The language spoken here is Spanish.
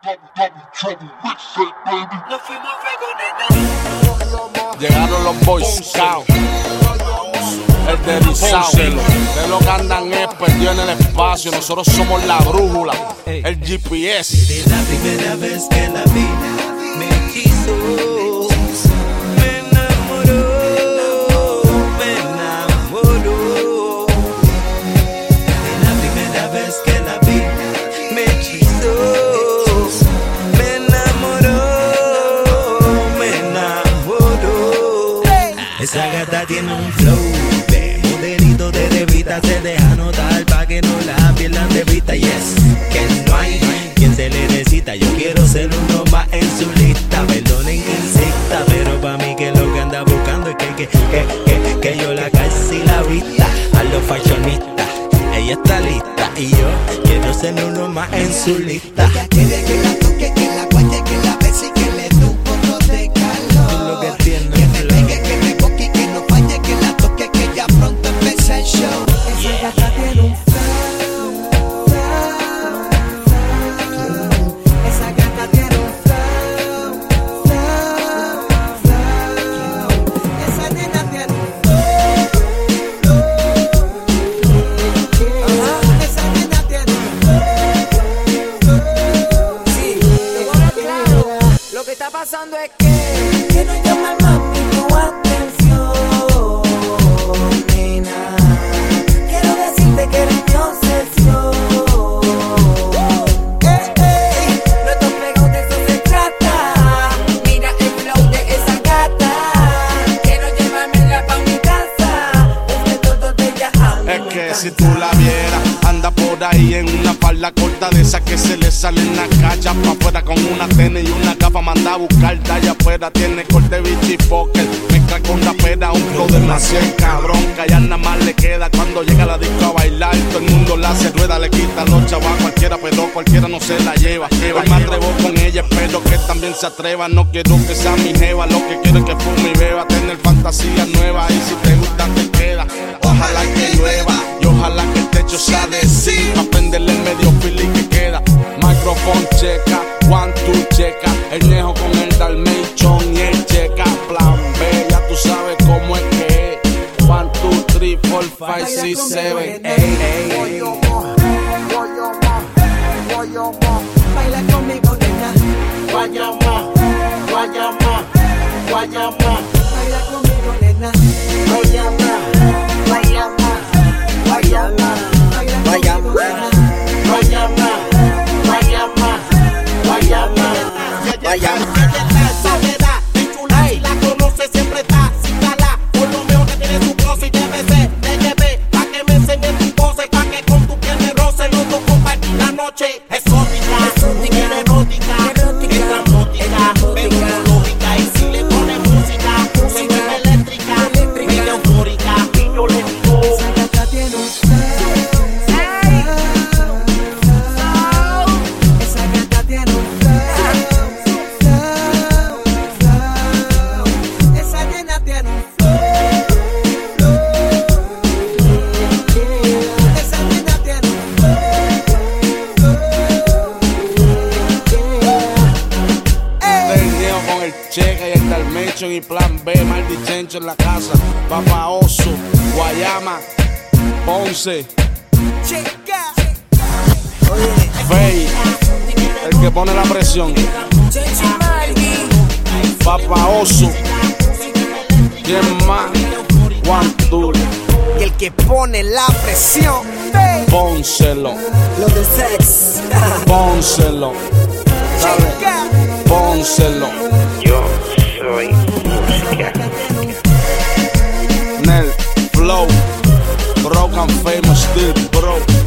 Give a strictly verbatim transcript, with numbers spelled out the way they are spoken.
Llegaron los Boy Scouts, el deslizado, de lo que andan es perdido en el espacio. Nosotros somos la brújula, el G P S. Desde la primera vez que la vi, me hechizó, me enamoró, me enamoró. Desde la primera vez que la vi, me hechizó, me enamoró, me enamoró. Esa gata tiene un flow de modelito de revista, se deja notar pa' que no la pierdan de vista. Yes, que no hay quien se le necesita. Yo quiero ser uno más en su lista. Perdonen que insista, pero pa' mí que lo que anda buscando es que, que, que, que, que yo la casi la vista. A los fashionistas, ella está lista y yo quiero ser uno más en su lista. Ella quiere que la toque, que la guaye, que la bese y que le dé un poco de calor. Tú lo que tienes, que me pegue, que me coque y que no falle, que la toque, que ya pronto empieza el show. Esa gata tiene un flow, flow, flow. Esa gata tiene un flow, flow, flow. Esa nena tiene un flow, flow. Ajá, esa nena tiene un flow, flow. Sí, te voy a hablar claro. Lo que está pasando es que que no llama mami tu atención, nena. Quiero decirte que eres mi obsesión. Eh, eh, no estoy pegado, de eso se trata. Mira el flow de esa gata. Quiero llevármela pa' mi casa. Es que todo de ella habla. Es que si tú la vieras, anda por ahí en una falda corta de esas que se le salen las cachas pa' afuera con una tenis y una capa. Manda a buscar talla afuera, tiene corte bicho y poker. Mezcla con rapera, un flow demasiado cabrón. Que allá nada más le queda cuando llega a la disco a bailar. Todo el mundo la hace rueda, le quita los chavos a cualquiera, pero cualquiera no se la lleva. Hoy me atrevo con ella, espero que también se atreva. No quiero que sea mi jeva, lo que quiero es que fume y beba. Tener fantasías nuevas y si te gusta te queda. Ojalá que llueva y ojalá que el techo sea de sí. Pa' prenderle el medio fili que queda. Microphone checa, one two checa. El Nejo con el Dalmation y el checa. Plan B, ya tú sabes cómo es que es. One, two, three, four, five, six, seven, eight, eight. Baila conmigo, nena. Guayama, Guayama, Guayama. Baila conmigo, nena. Guayama, Guayama, Guayama. Baila conmigo, nena. Guayama, Guayama, Guayama, Guayama. Soledad, en chula, si la conoce siempre está sin cala. Por lo mejor que tiene su closet y debe ser, te llevé pa' que me enseñe tu pose, pa' que con tu piel me roce, los dos compartir la noche exótica, exótica, erótica, estrambótica, tecnológica. Y si le pone música, se vuelve eléctrica, media eufórica. Y yo le digo, Esa gata tiene un flow. Esa gata tiene un flow, flow, flow. Esa nena tiene un flow, flow. Esa nena tiene un flow, flow. del Nejo con el checa y el Dalmation y plan B. Maldichencho en la casa. Papá Oso, Guayama, Ponce, Chica. Fey, el que pone la presión. Papá Oso, ¿quién más? One, two, Y el que pone la presión, pónselo, lo de sex. pónselo, dale, Chica. pónselo. Yo soy música. Nel, flow, broke and famous still broke.